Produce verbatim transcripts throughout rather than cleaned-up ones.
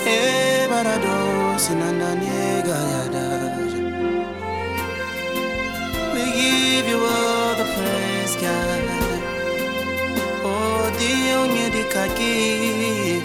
Eh, barado, sinananiega yada. We give you all the praise, God. Oh, Dio nyedikaki.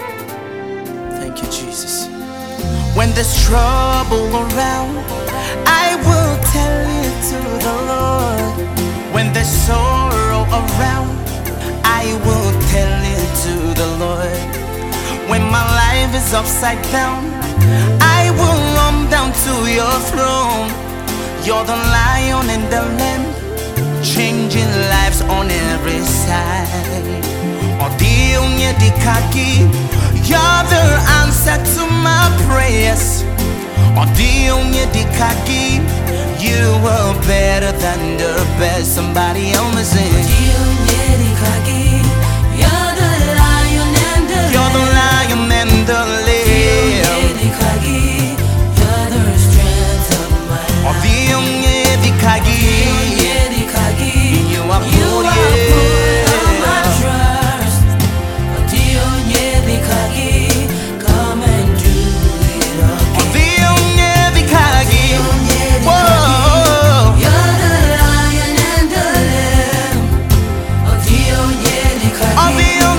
Thank you, Jesus. When there's trouble around, I will tell it to the Lord. When there's sorrow around, I will tell it to the Lord. When my life is upside down, I will run down to your throne. You're the lion and the lamb, changing lives on every side. Oh, Dio nyedikaki, you're the answer to my prayers. Oh, Dio nyedikaki, you are better than the best. Somebody else me say, Dio nyedikaki, you're the lion and the lamb. You're the lion and the lamb. Dio nyedikaki, you're the strength of my life. Oh, Dio nyedikaki, Dio nyedikaki, you are you good, are put all my yeah. trust. Dio nyedikaki, come and do it Oh, again. Dio nyedikaki, Dio nyedikaki, whoa. you're the lion and the lamb. Oh, Dio nyedikaki, Oh, Dio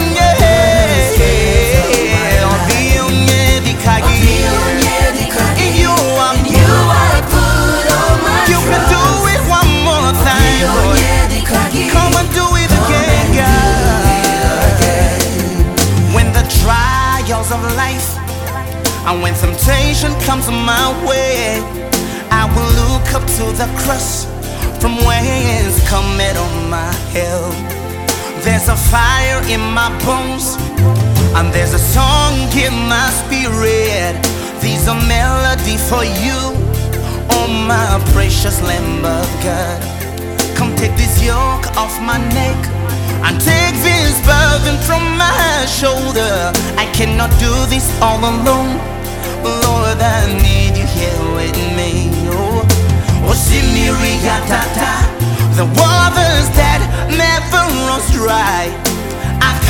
nyedikaki, oh, Dio nyedikaki. Dio nyedikaki, In you I'm in you I put all my You can do trust. it one more time, Dio Lord. nyedikaki, Come and do it again, God. When the trials of life and when temptation comes my way, I will look up to the cross from whence cometh on my help. There's a fire in my bones and there's a song in my spirit. There's a melody for you, oh my precious Lamb of God. Come take this yoke off my neck and take this burden from my shoulder. I cannot do this all alone, Lord, I need you here with me. Oh, oh, Simiriatata, the waters that never runs dry.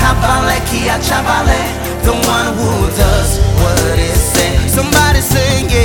Akabaleki Achabale, the one who does what is said. Somebody say, yeah.